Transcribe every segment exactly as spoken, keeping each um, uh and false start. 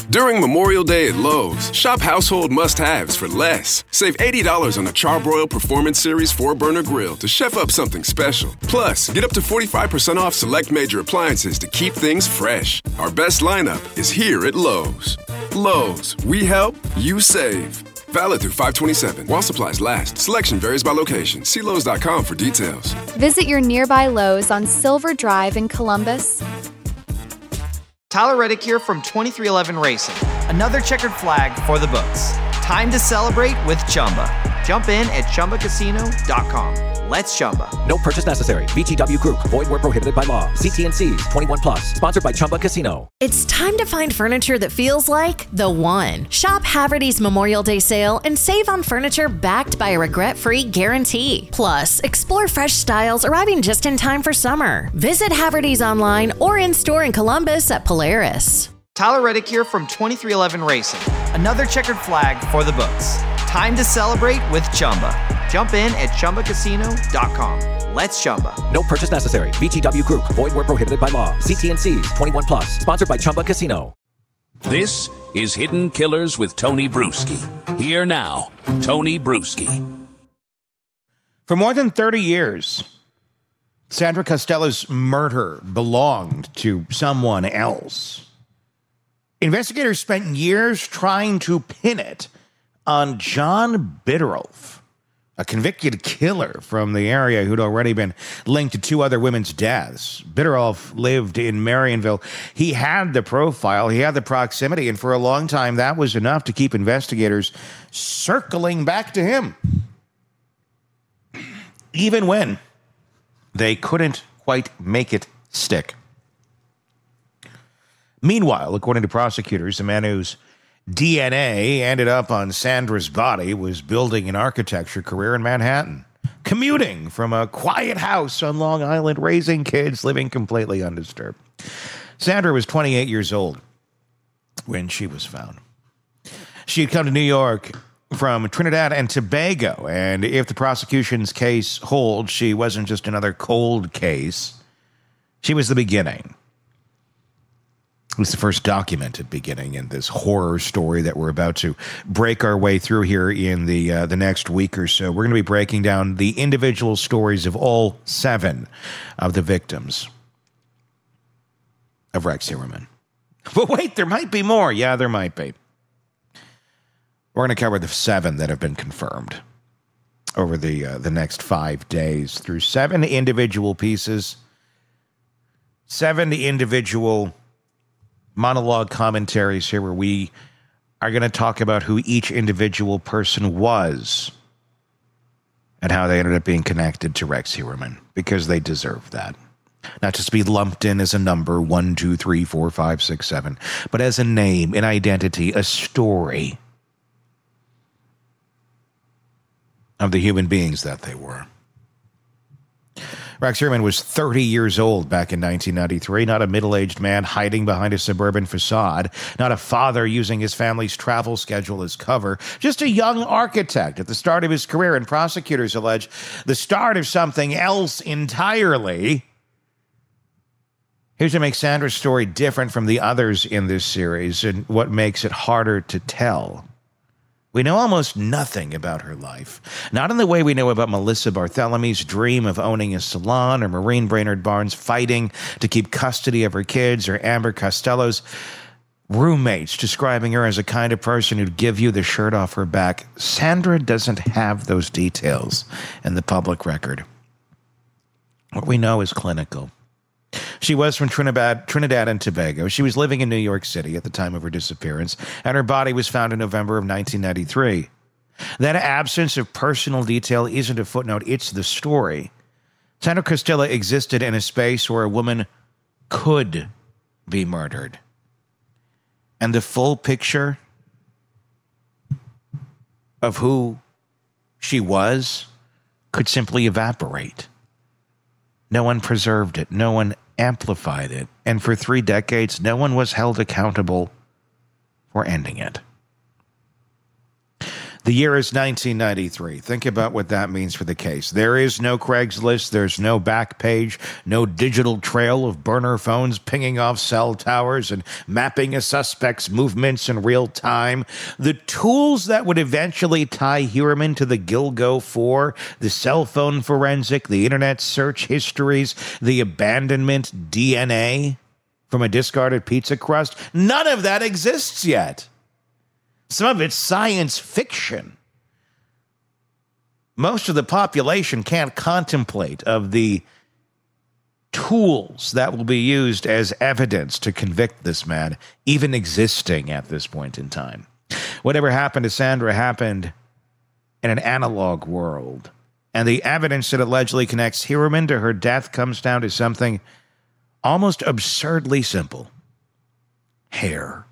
During Memorial Day at Lowe's, shop household must-haves for less. Save eighty dollars on a Charbroil Performance Series four burner grill to chef up something special. Plus, get up to forty-five percent off select major appliances to keep things fresh. Our best lineup is here at Lowe's. Lowe's, we help, you save. Valid through five twenty-seven. While supplies last. Selection varies by location. See Lowe's dot com for details. Visit your nearby Lowe's on Silver Drive in Columbus. Tyler Reddick here from twenty-three eleven Racing. Another checkered flag for the books. Time to celebrate with Chumba. Jump in at Chumba Casino dot com. Let's Chumba. No purchase necessary. V G W Group. Void where prohibited by law. See T and C's. twenty-one plus. Sponsored by Chumba Casino. It's time to find furniture that feels like the one. Shop Haverty's Memorial Day sale and save on furniture backed by a regret-free guarantee. Plus, explore fresh styles arriving just in time for summer. Visit Haverty's online or in-store in Columbus at Polaris. Tyler Reddick here from twenty-three eleven Racing. Another checkered flag for the books. Time to celebrate with Chumba. Jump in at Chumba Casino dot com. Let's Chumba. No purchase necessary. V G W Group. Void where prohibited by law. See T and C's. twenty-one plus. Sponsored by Chumba Casino. This is Hidden Killers with Tony Bruschi. Here now, Tony Bruschi. For more than thirty years, Sandra Costello's murder belonged to someone else. Investigators spent years trying to pin it on John Bitterolf, a convicted killer from the area who'd already been linked to two other women's deaths. Bitterolf lived in Marionville. He had the profile, he had the proximity, and for a long time that was enough to keep investigators circling back to him, even when they couldn't quite make it stick. Meanwhile, according to prosecutors, the man whose D N A ended up on Sandra's body was building an architecture career in Manhattan, commuting from a quiet house on Long Island, raising kids, living completely undisturbed. Sandra was twenty-eight years old when she was found. She had come to New York from Trinidad and Tobago, and if the prosecution's case holds, she wasn't just another cold case. She was the beginning. It was the first documented beginning in this horror story that we're about to break our way through here in the uh, the next week or so. We're going to be breaking down the individual stories of all seven of the victims of Rex Heuermann. But wait, there might be more. Yeah, there might be. We're going to cover the seven that have been confirmed over the uh, the next five days through seven individual pieces, seven individual monologue commentaries here where we are going to talk about who each individual person was and how they ended up being connected to Rex Heuermann, because they deserve that. Not just be lumped in as a number, one, two, three, four, five, six, seven, but as a name, an identity, a story of the human beings that they were. Rex Heuermann was thirty years old back in nineteen ninety-three, not a middle-aged man hiding behind a suburban facade, not a father using his family's travel schedule as cover, just a young architect at the start of his career, and prosecutors allege the start of something else entirely. Here's what makes Sandra's story different from the others in this series and what makes it harder to tell. We know almost nothing about her life. Not in the way we know about Melissa Barthelomy's dream of owning a salon, or Maureen Brainerd Barnes fighting to keep custody of her kids, or Amber Costello's roommates describing her as a kind of person who'd give you the shirt off her back. Sandra doesn't have those details in the public record. What we know is clinical. She was from Trinidad, Trinidad and Tobago. She was living in New York City at the time of her disappearance, and her body was found in November of nineteen ninety-three. That absence of personal detail isn't a footnote, it's the story. Sandra Costello existed in a space where a woman could be murdered. And the full picture of who she was could simply evaporate. No one preserved it. No one amplified it. And for three decades, no one was held accountable for ending it. The year is nineteen ninety-three. Think about what that means for the case. There is no Craigslist. There's no back page, no digital trail of burner phones pinging off cell towers and mapping a suspect's movements in real time. The tools that would eventually tie Heuermann to the Gilgo Four, the cell phone forensic, the internet search histories, the abandonment D N A from a discarded pizza crust, none of that exists yet. Some of it's science fiction. Most of the population can't contemplate of the tools that will be used as evidence to convict this man, even existing at this point in time. Whatever happened to Sandra happened in an analog world, and the evidence that allegedly connects Heuermann to her death comes down to something almost absurdly simple: hair.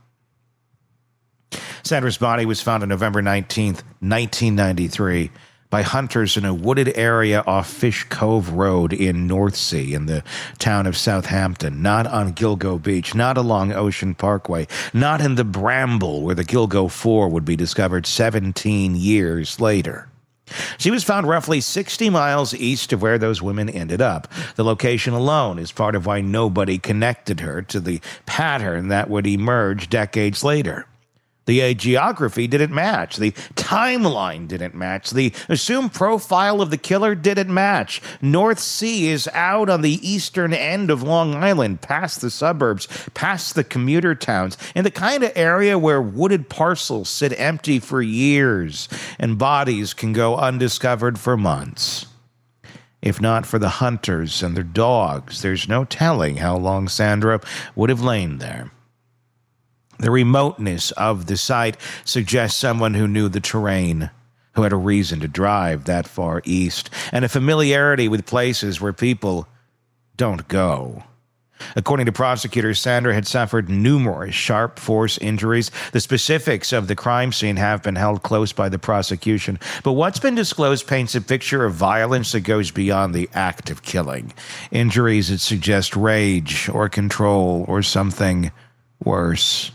Sandra's body was found on November nineteenth, nineteen ninety-three, by hunters in a wooded area off Fish Cove Road in Northsea in the town of Southampton, not on Gilgo Beach, not along Ocean Parkway, not in the Bramble where the Gilgo Four would be discovered seventeen years later. She was found roughly sixty miles east of where those women ended up. The location alone is part of why nobody connected her to the pattern that would emerge decades later. The geography didn't match. The timeline didn't match. The assumed profile of the killer didn't match. North Sea is out on the eastern end of Long Island, past the suburbs, past the commuter towns, in the kind of area where wooded parcels sit empty for years and bodies can go undiscovered for months. If not for the hunters and their dogs, there's no telling how long Sandra would have lain there. The remoteness of the site suggests someone who knew the terrain, who had a reason to drive that far east, and a familiarity with places where people don't go. According to prosecutors, Sandra had suffered numerous sharp force injuries. The specifics of the crime scene have been held close by the prosecution, but what's been disclosed paints a picture of violence that goes beyond the act of killing. Injuries that suggest rage or control or something worse.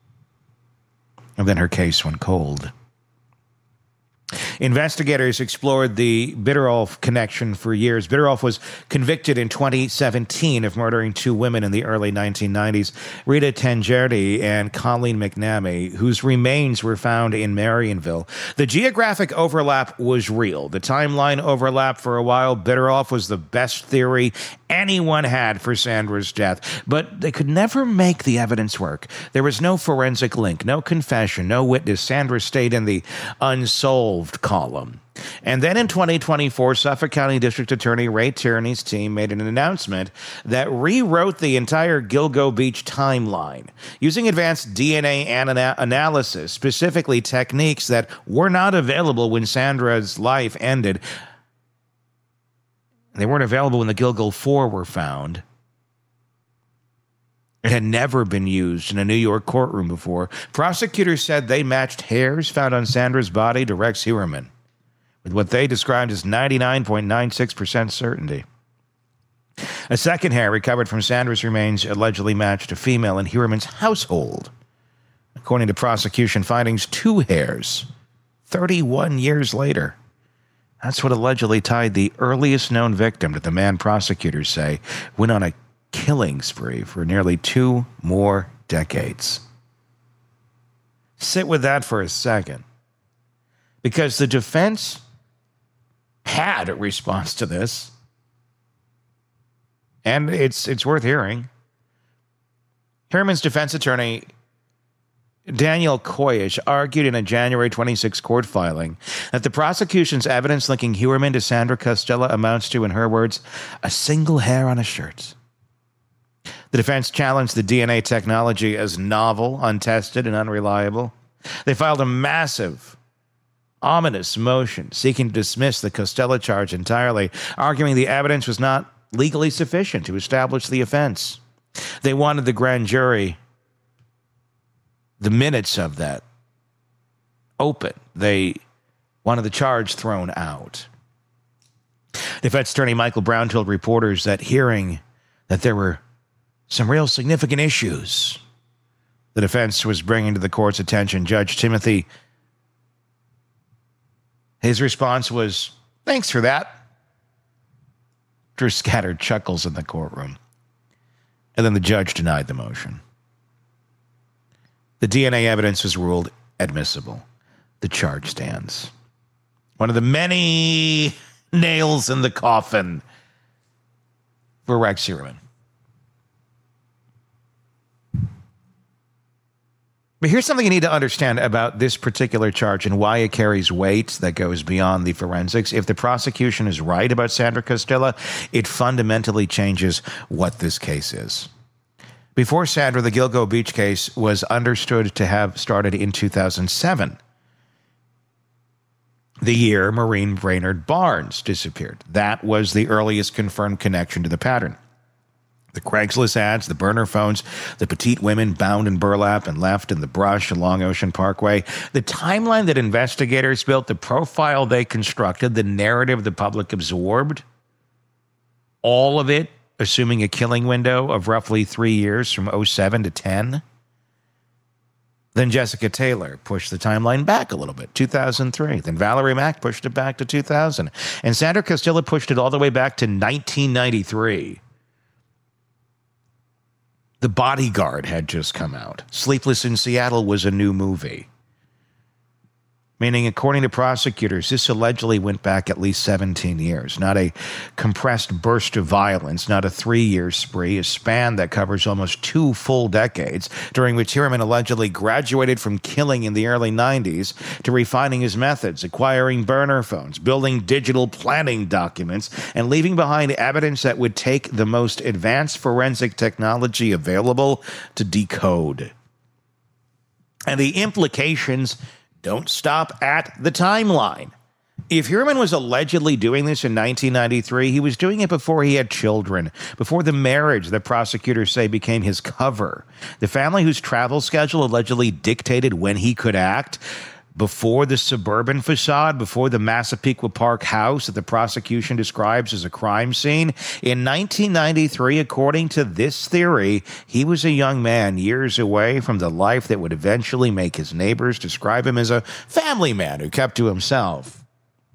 And then her case went cold. Investigators explored the Bitterolf connection for years. Bitterolf was convicted in twenty seventeen of murdering two women in the early nineteen nineties, Rita Tangerdi and Colleen McNamee, whose remains were found in Marionville. The geographic overlap was real. The timeline overlap for a while. Bitterolf was the best theory anyone had for Sandra's death, but they could never make the evidence work. There was no forensic link, no confession, no witness. Sandra stayed in the unsolved column. And then in twenty twenty-four, Suffolk County District Attorney Ray Tierney's team made an announcement that rewrote the entire Gilgo Beach timeline using advanced D N A ana- analysis, specifically techniques that were not available when Sandra's life ended. They weren't available when the Gilgo Four were found. It had never been used in a New York courtroom before. Prosecutors said they matched hairs found on Sandra's body to Rex Heuermann, with what they described as ninety-nine point nine six percent certainty. A second hair recovered from Sandra's remains allegedly matched a female in Heuermann's household. According to prosecution findings, two hairs, thirty-one years later. That's what allegedly tied the earliest known victim to the man prosecutors say went on a killing spree for nearly two more decades. Sit with that for a second. Because the defense had a response to this. And it's it's worth hearing. Heuermann's defense attorney, Daniel Koyish, argued in a January twenty-sixth court filing that the prosecution's evidence linking Heuermann to Sandra Costello amounts to, in her words, a single hair on a shirt. The defense challenged the D N A technology as novel, untested, and unreliable. They filed a massive, ominous motion seeking to dismiss the Costello charge entirely, arguing the evidence was not legally sufficient to establish the offense. They wanted the grand jury, the minutes of that, open. They wanted the charge thrown out. Defense attorney Michael Brown told reporters that hearing that there were some real significant issues the defense was bringing to the court's attention, Judge Timothy His response was, "Thanks for that." Drew scattered chuckles in the courtroom. And then the judge denied the motion. The D N A evidence was ruled admissible. The charge stands. One of the many nails in the coffin for Rex Heuermann. But here's something you need to understand about this particular charge and why it carries weight that goes beyond the forensics. If the prosecution is right about Sandra Costilla, it fundamentally changes what this case is. Before Sandra, the Gilgo Beach case was understood to have started in two thousand seven, the year Maureen Brainerd Barnes disappeared. That was the earliest confirmed connection to the pattern. The Craigslist ads, the burner phones, the petite women bound in burlap and left in the brush along Ocean Parkway, the timeline that investigators built, the profile they constructed, the narrative the public absorbed, all of it assuming a killing window of roughly three years from oh seven to ten. Then Jessica Taylor pushed the timeline back a little bit, two thousand three. Then Valerie Mack pushed it back to two thousand. And Sandra Costilla pushed it all the way back to nineteen ninety-three. The Bodyguard had just come out. Sleepless in Seattle was a new movie. Meaning, according to prosecutors, this allegedly went back at least seventeen years. Not a compressed burst of violence, not a three-year spree, a span that covers almost two full decades, during which Heuermann allegedly graduated from killing in the early nineties to refining his methods, acquiring burner phones, building digital planning documents, and leaving behind evidence that would take the most advanced forensic technology available to decode. And the implications don't stop at the timeline. If Heuermann was allegedly doing this in nineteen ninety-three, he was doing it before he had children, before the marriage that prosecutors say became his cover, the family whose travel schedule allegedly dictated when he could act, before the suburban facade, before the Massapequa Park house that the prosecution describes as a crime scene. In nineteen ninety-three, according to this theory, he was a young man years away from the life that would eventually make his neighbors describe him as a family man who kept to himself.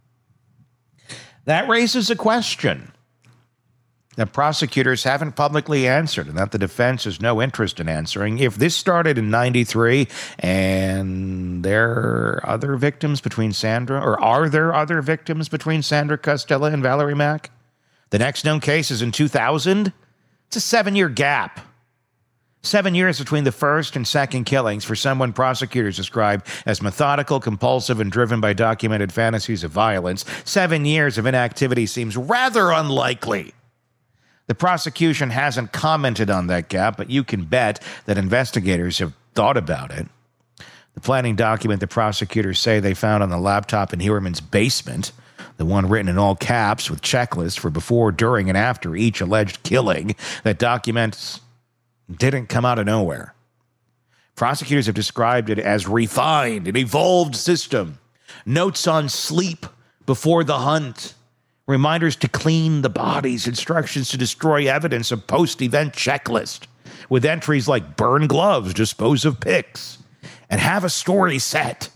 That raises a question that prosecutors haven't publicly answered and that the defense has no interest in answering. If this started in ninety-three and there are other victims between Sandra, or are there other victims between Sandra Costilla and Valerie Mack? The next known case is in two thousand. It's a seven-year gap. Seven years between the first and second killings for someone prosecutors describe as methodical, compulsive, and driven by documented fantasies of violence. Seven years of inactivity seems rather unlikely. The prosecution hasn't commented on that gap, but you can bet that investigators have thought about it. The planning document the prosecutors say they found on the laptop in Heuermann's basement, the one written in all caps with checklists for before, during, and after each alleged killing, that documents didn't come out of nowhere. Prosecutors have described it as refined, an evolved system. Notes on sleep before the hunt. Reminders to clean the bodies, instructions to destroy evidence, a post-event checklist with entries like burn gloves, dispose of pics, and have a story set.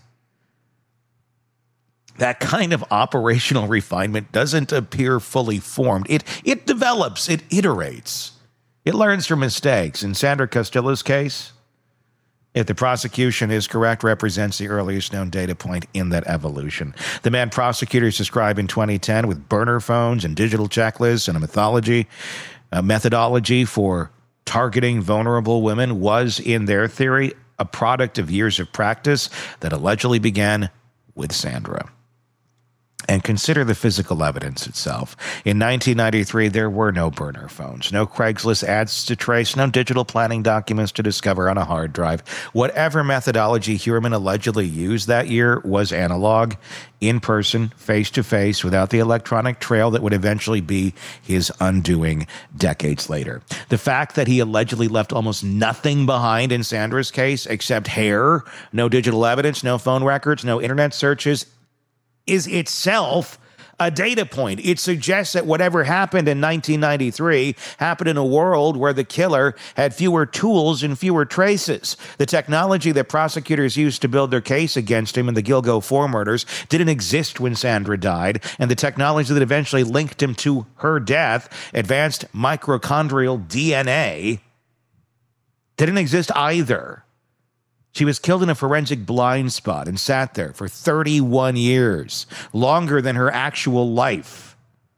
That kind of operational refinement doesn't appear fully formed. It, it develops, it iterates. It learns from mistakes. In Sandra Costilla's case, if the prosecution is correct, represents the earliest known data point in that evolution. The man prosecutors described in twenty ten with burner phones and digital checklists and a methodology, a methodology for targeting vulnerable women was, in their theory, a product of years of practice that allegedly began with Sandra. And consider the physical evidence itself. In nineteen ninety-three, there were no burner phones, no Craigslist ads to trace, no digital planning documents to discover on a hard drive. Whatever methodology Heuermann allegedly used that year was analog, in person, face-to-face, without the electronic trail that would eventually be his undoing decades later. The fact that he allegedly left almost nothing behind in Sandra's case except hair, no digital evidence, no phone records, no internet searches, is itself a data point. It suggests that whatever happened in nineteen ninety-three happened in a world where the killer had fewer tools and fewer traces. The technology that prosecutors used to build their case against him in the Gilgo four murders didn't exist when Sandra died, and the technology that eventually linked him to her death, advanced mitochondrial D N A, didn't exist either. She was killed in a forensic blind spot and sat there for thirty-one years, longer than her actual life.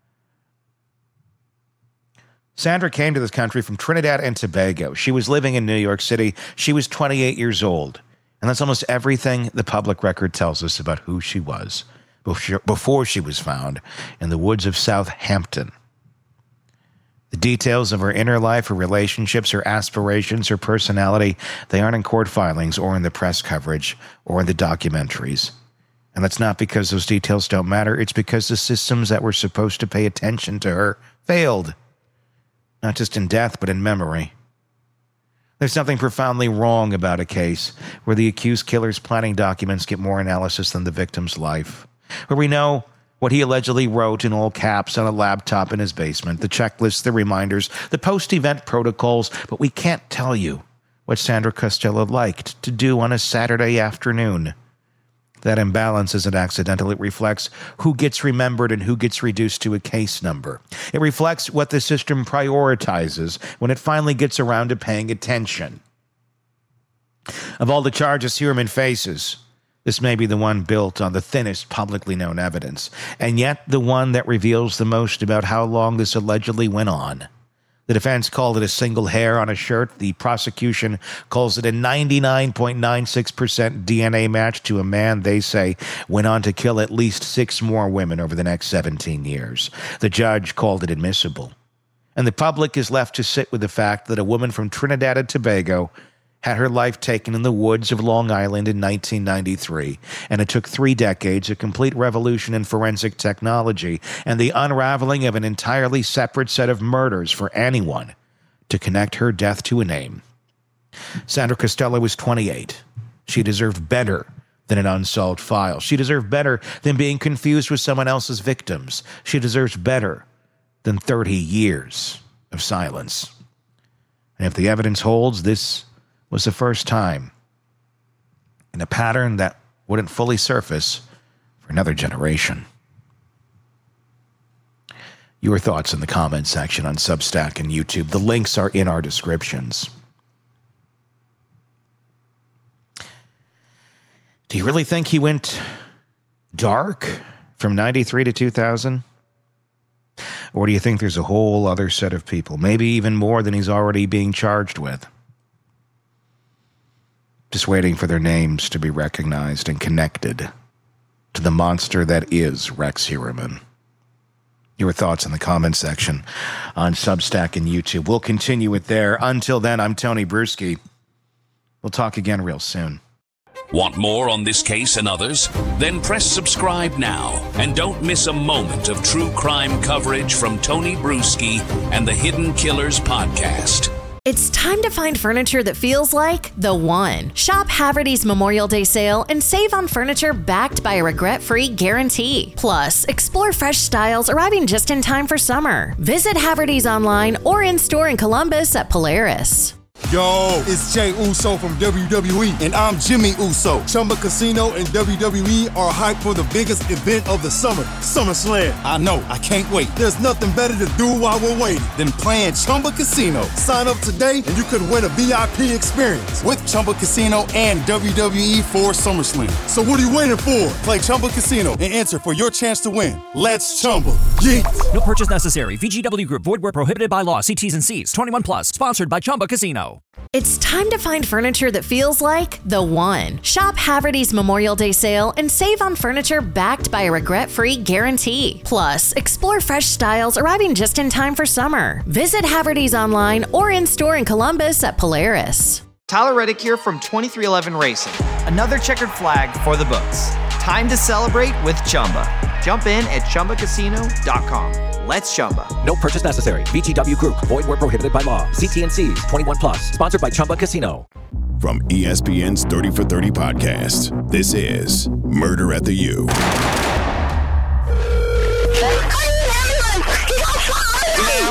Sandra came to this country from Trinidad and Tobago. She was living in New York City. She was twenty-eight years old. And that's almost everything the public record tells us about who she was before she was found in the woods of Southampton. The details of her inner life, her relationships, her aspirations, her personality, they aren't in court filings or in the press coverage or in the documentaries. And that's not because those details don't matter. It's because the systems that were supposed to pay attention to her failed. Not just in death, but in memory. There's something profoundly wrong about a case where the accused killer's planning documents get more analysis than the victim's life. Where we know what he allegedly wrote in all caps on a laptop in his basement, the checklists, the reminders, the post-event protocols, but we can't tell you what Sandra Costello liked to do on a Saturday afternoon. That imbalance isn't accidental. It reflects who gets remembered and who gets reduced to a case number. It reflects what the system prioritizes when it finally gets around to paying attention. Of all the charges Heuermann faces, this may be the one built on the thinnest publicly known evidence, and yet the one that reveals the most about how long this allegedly went on. The defense called it a single hair on a shirt. The prosecution calls it a ninety-nine point nine six percent D N A match to a man they say went on to kill at least six more women over the next seventeen years. The judge called it admissible. And the public is left to sit with the fact that a woman from Trinidad and Tobago had her life taken in the woods of Long Island in nineteen ninety-three, and it took three decades, a complete revolution in forensic technology, and the unraveling of an entirely separate set of murders for anyone to connect her death to a name. Sandra Costello was twenty-eight. She deserved better than an unsolved file. She deserved better than being confused with someone else's victims. She deserves better than thirty years of silence. And if the evidence holds, this was the first time in a pattern that wouldn't fully surface for another generation. Your thoughts in the comments section on Substack and YouTube. The links are in our descriptions. Do you really think he went dark from ninety-three to two thousand? Or do you think there's a whole other set of people, maybe even more than he's already being charged with, just waiting for their names to be recognized and connected to the monster that is Rex Heuermann? Your thoughts in the comments section on Substack and YouTube. We'll continue it there. Until then, I'm Tony Bruschi. We'll talk again real soon. Want more on this case and others? Then press subscribe now and don't miss a moment of true crime coverage from Tony Bruschi and the Hidden Killers podcast. It's time to find furniture that feels like the one. Shop Haverty's Memorial Day sale and save on furniture backed by a regret-free guarantee. Plus, explore fresh styles arriving just in time for summer. Visit Haverty's online or in-store in Columbus at Polaris. Yo, it's Jey Uso from W W E, and I'm Jimmy Uso. Chumba Casino and W W E are hyped for the biggest event of the summer, SummerSlam. I know, I can't wait. There's nothing better to do while we're waiting than playing Chumba Casino. Sign up today and you could win a V I P experience with Chumba Casino and W W E for SummerSlam. So what are you waiting for? Play Chumba Casino and enter for your chance to win. Let's Chumba. Yeet. No purchase necessary. V G W Group. Void where prohibited by law. See T's and C's. twenty-one plus. Sponsored by Chumba Casino. It's time to find furniture that feels like the one. Shop Haverty's Memorial Day sale and save on furniture backed by a regret-free guarantee. Plus, explore fresh styles arriving just in time for summer. Visit Haverty's online or in-store in Columbus at Polaris. Tyler Reddick here from twenty-three eleven Racing. Another checkered flag for the books. Time to celebrate with Chumba. Jump in at Chumba Casino dot com. Let's Chumba. No purchase necessary. V G W Group. Void where prohibited by law. See T and C's. twenty-one plus. Sponsored by Chumba Casino. From E S P N's thirty for thirty podcast, this is Murder at the U.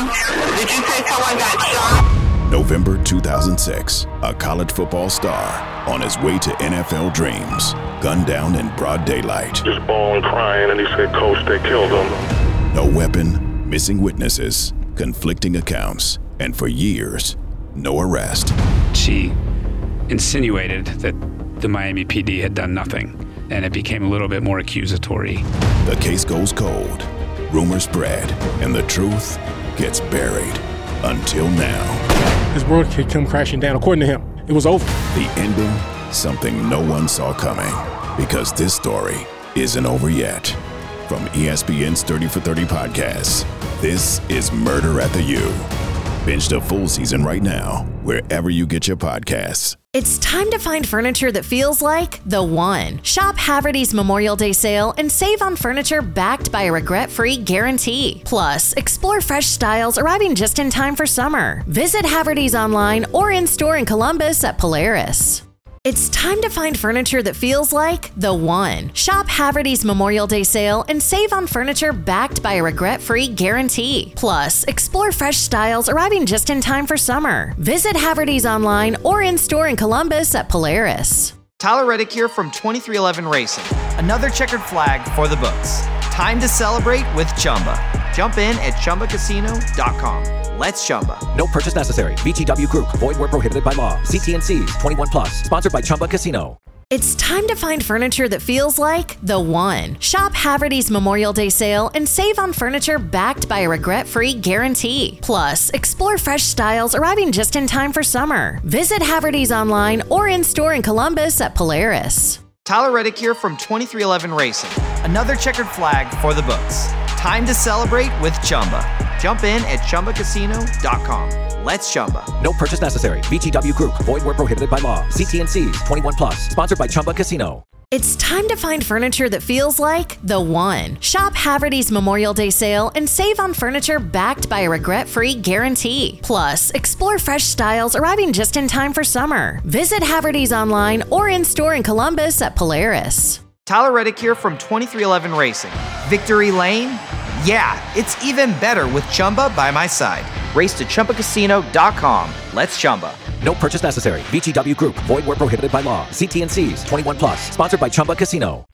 Did you say someone got shot? November two thousand six, a college football star on his way to N F L dreams, gunned down in broad daylight. Just bawling, crying, and he said, Coach, they killed him. No weapon, missing witnesses, conflicting accounts, and for years, no arrest. She insinuated that the Miami P D had done nothing, and it became a little bit more accusatory. The case goes cold, rumors spread, and the truth gets buried until now. His world could come crashing down. According to him, it was over. The ending, something no one saw coming, because this story isn't over yet. From E S P N's thirty for thirty podcast, this is Murder at the U. Binge the full season right now, wherever you get your podcasts. It's time to find furniture that feels like the one. Shop Haverty's Memorial Day sale and save on furniture backed by a regret-free guarantee. Plus, explore fresh styles arriving just in time for summer. Visit Haverty's online or in-store in Columbus at Polaris. It's time to find furniture that feels like the one. Shop Haverty's Memorial Day sale and save on furniture backed by a regret-free guarantee. Plus, explore fresh styles arriving just in time for summer. Visit Haverty's online or in-store in Columbus at Polaris. Tyler Reddick here from twenty-three eleven Racing. Another checkered flag for the books. Time to celebrate with Chumba. Jump in at Chumba Casino dot com. Let's Chumba. No purchase necessary. V G W Group. Void where prohibited by law. See T N Cs. twenty-one plus. Sponsored by Chumba Casino. It's time to find furniture that feels like the one. Shop Haverty's Memorial Day sale and save on furniture backed by a regret-free guarantee. Plus, explore fresh styles arriving just in time for summer. Visit Haverty's online or in-store in Columbus at Polaris. Tyler Reddick here from twenty-three eleven Racing. Another checkered flag for the books. Time to celebrate with Chumba. Jump in at Chumba Casino dot com. Let's Chumba. No purchase necessary. V G W Group. Void where prohibited by law. See T N Cs. twenty-one plus. Sponsored by Chumba Casino. It's time to find furniture that feels like the one. Shop Haverty's Memorial Day sale and save on furniture backed by a regret-free guarantee. Plus, explore fresh styles arriving just in time for summer. Visit Haverty's online or in-store in Columbus at Polaris. Tyler Reddick here from twenty-three eleven Racing. Victory Lane? Yeah, it's even better with Chumba by my side. Race to Chumba Casino dot com. Let's Chumba. No purchase necessary. V G W Group. Void where prohibited by law. See T N Cs. twenty-one plus. Sponsored by Chumba Casino.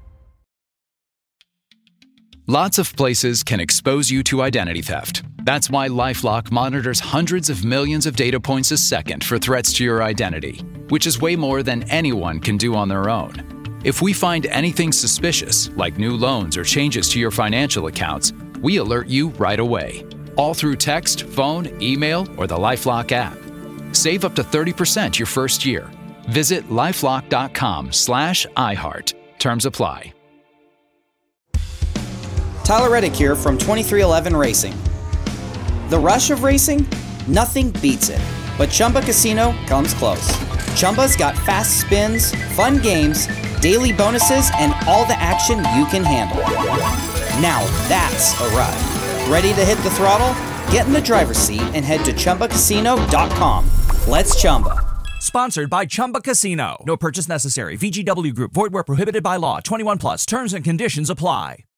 Lots of places can expose you to identity theft. That's why LifeLock monitors hundreds of millions of data points a second for threats to your identity, which is way more than anyone can do on their own. If we find anything suspicious, like new loans or changes to your financial accounts, we alert you right away, all through text, phone, email, or the LifeLock app. Save up to thirty percent your first year. Visit lifelock.com slash iHeart. Terms apply. Tyler Reddick here from twenty-three eleven Racing. The rush of racing? Nothing beats it. But Chumba Casino comes close. Chumba's got fast spins, fun games, daily bonuses, and all the action you can handle. Now that's a ride. Ready to hit the throttle? Get in the driver's seat and head to Chumba Casino dot com. Let's Chumba. Sponsored by Chumba Casino. No purchase necessary. V G W Group. Void where prohibited by law. twenty-one plus. Terms and conditions apply.